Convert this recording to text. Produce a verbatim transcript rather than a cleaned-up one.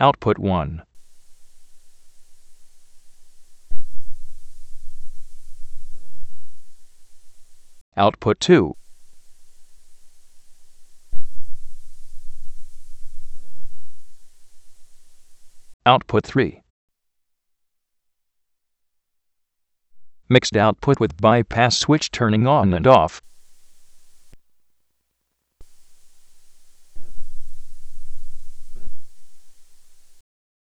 Output one. Output two. Output three. Mixed output with bypass switch turning on and off.